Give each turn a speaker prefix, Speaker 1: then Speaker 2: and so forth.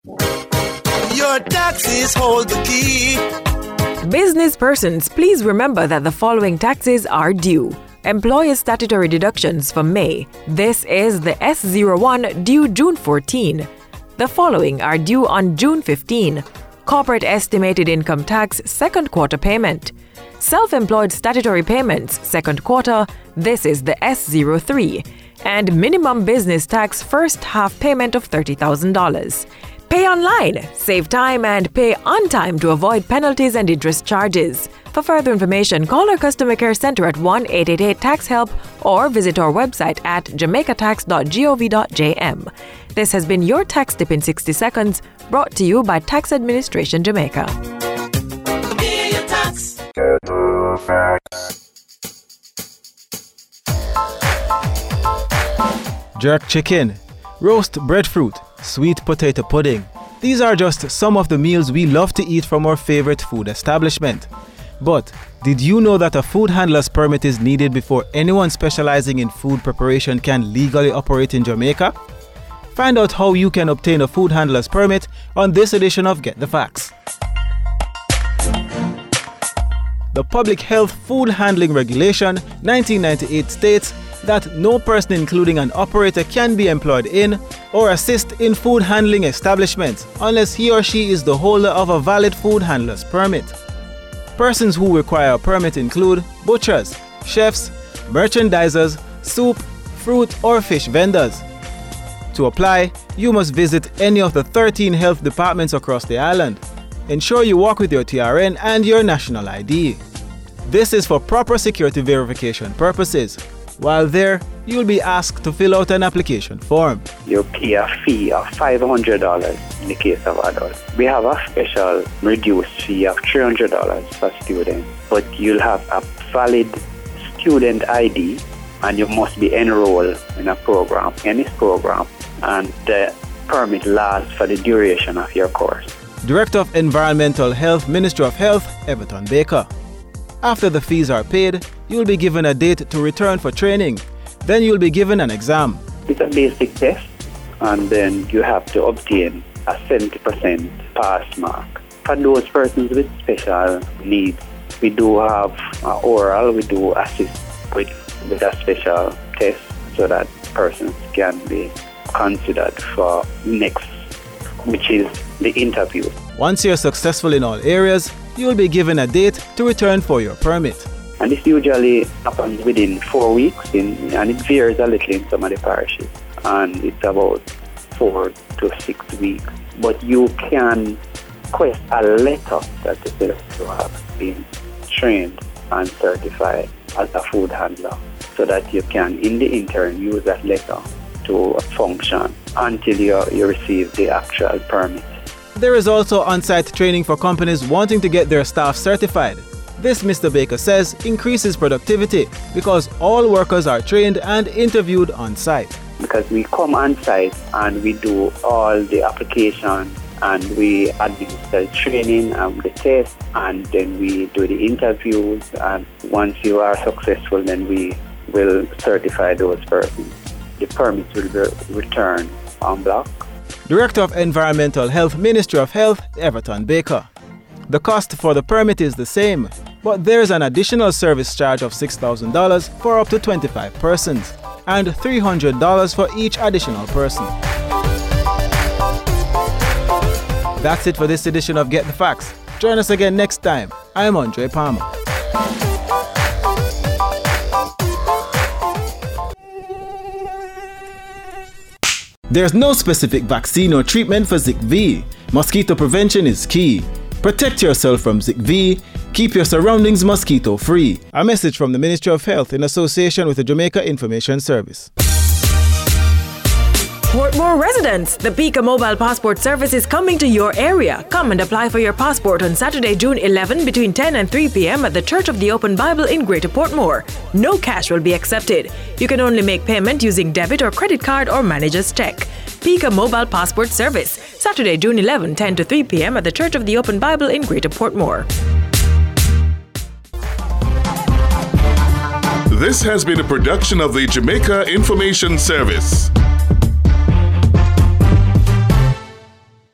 Speaker 1: Your taxes hold the key.
Speaker 2: Business persons, please remember that the following taxes are due. Employer's statutory deductions for May. This is the S01 due June 14. The following are due on June 15. Corporate estimated income tax second quarter payment. Self-employed statutory payments second quarter. This is the S03. And minimum business tax first half payment of $30,000. Pay online, save time and pay on time to avoid penalties and interest charges. For further information, call our customer care center at 1-888-TAX-HELP or visit our website at jamaicatax.gov.jm. This has been your Tax Tip in 60 Seconds, brought to you by Tax Administration Jamaica.
Speaker 1: Pay your tax.
Speaker 3: Jerk chicken, roast breadfruit, sweet potato pudding. These are just some of the meals we love to eat from our favorite food establishment. But did you know that a food handler's permit is needed before anyone specializing in food preparation can legally operate in Jamaica? Find out how you can obtain a food handler's permit on this edition of Get the Facts. The Public Health Food Handling Regulation 1998 states that no person including an operator can be employed in or assist in food handling establishments unless he or she is the holder of a valid food handler's permit. Persons who require a permit include butchers, chefs, merchandisers, soup, fruit or fish vendors. To apply, you must visit any of the 13 health departments across the island. Ensure you walk with your TRN and your national ID. This is for proper security verification purposes. While there, you'll be asked to fill out an application form.
Speaker 4: You pay a fee of $500 in the case of adults. We have a special reduced fee of $300 for students, but you'll have a valid student ID and you must be enrolled in a program, any program, and the permit lasts for the duration of your course.
Speaker 3: Director of Environmental Health, Ministry of Health, Everton Baker. After the fees are paid, you'll be given a date to return for training. Then you'll be given an exam.
Speaker 4: It's a basic test, and then you have to obtain a 70% pass mark. For those persons with special needs, we do have oral, we do assist with a special test so that persons can be considered for next, which is the interview.
Speaker 3: Once you're successful in all areas, you'll be given a date to return for your permit.
Speaker 4: And this usually happens within 4 weeks, and it varies a little in some of the parishes. And it's about 4 to 6 weeks. But you can request a letter that says you have been trained and certified as a food handler, so that you can, in the interim, use that letter to function until you receive the actual permit.
Speaker 3: There is also on-site training for companies wanting to get their staff certified. This, Mr. Baker says, increases productivity because all workers are trained and interviewed on-site.
Speaker 4: Because we come on-site and we do all the application and we administer the training and the test, and then we do the interviews, and once you are successful, then we will certify those persons. The permits will be returned en bloc.
Speaker 3: Director of Environmental Health, Ministry of Health, Everton Baker. The cost for the permit is the same, but there is an additional service charge of $6,000 for up to 25 persons and $300 for each additional person. That's it for this edition of Get the Facts. Join us again next time. I'm Andre Palmer. There's no specific vaccine or treatment for Zika V. Mosquito prevention is key. Protect yourself from Zika V. Keep your surroundings mosquito free. A message from the Ministry of Health in association with the Jamaica Information Service.
Speaker 2: Portmore residents, the Pika Mobile Passport Service is coming to your area. Come and apply for your passport on Saturday, June 11 between 10 and 3 p.m. at the Church of the Open Bible in Greater Portmore. No cash will be accepted. You can only make payment using debit or credit card or manager's check. Pika Mobile Passport Service, Saturday, June 11, 10 to 3 p.m. at the Church of the Open Bible in Greater Portmore.
Speaker 5: This has been a production of the Jamaica Information Service.